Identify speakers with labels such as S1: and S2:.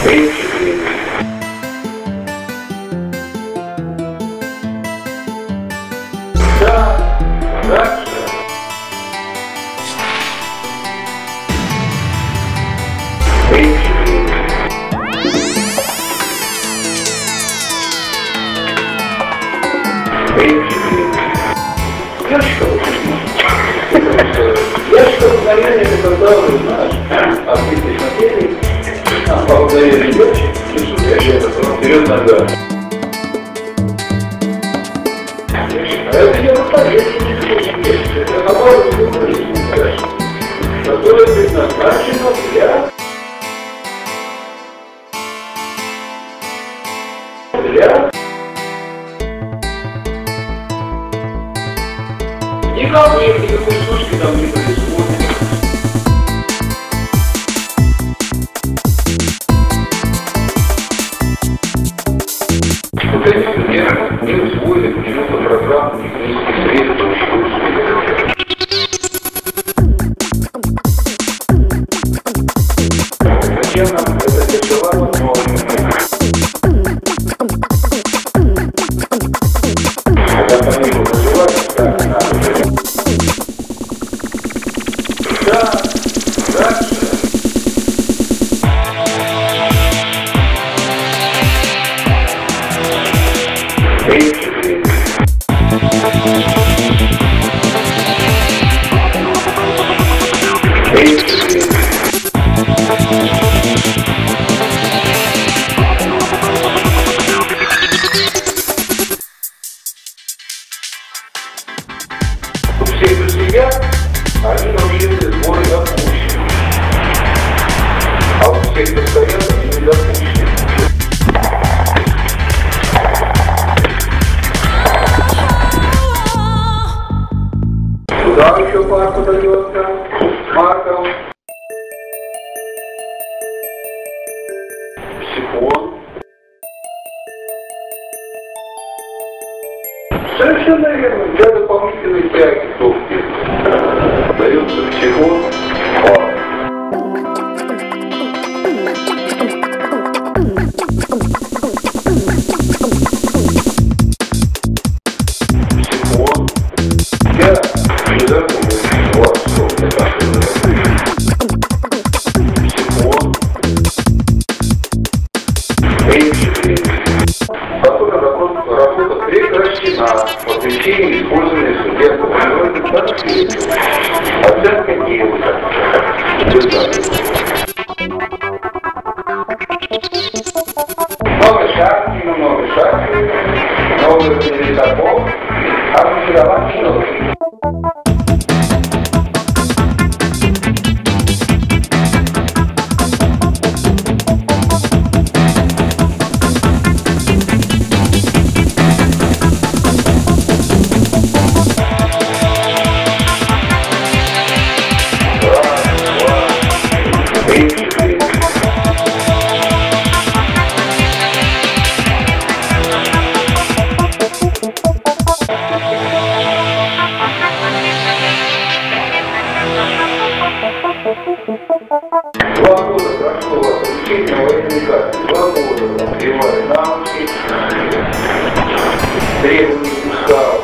S1: Да, дальше. Ящика обыкновения это когда, знаешь, открытие материи, по обыкновению ящик, несущий вперед нога. Это не настоящий, это наоборот не которое предназначено для никакой сушки там не происходит. Вот эти примеры не усвоили почему-то программу технических средств учебы. Зачем нам это рисовало новое? Когда фамилию называют, так надо. Да, дальше. Все друзья, они научились сборы допущены. А у всех, кто стоят, они не допущены. Куда еще парку дается? Марков. Психон. Совершенно верно. Для дополнительной тяги топки дается психон. Психон. Я не запомнил вас, что это психон. Работа прекращена по причине использования судебного конкретно. Оценка девушек. Много шахтов, много передатов, обмундирование новых. Два года прошло обучение военной карты. 2 года развивали навыки, требования пускал.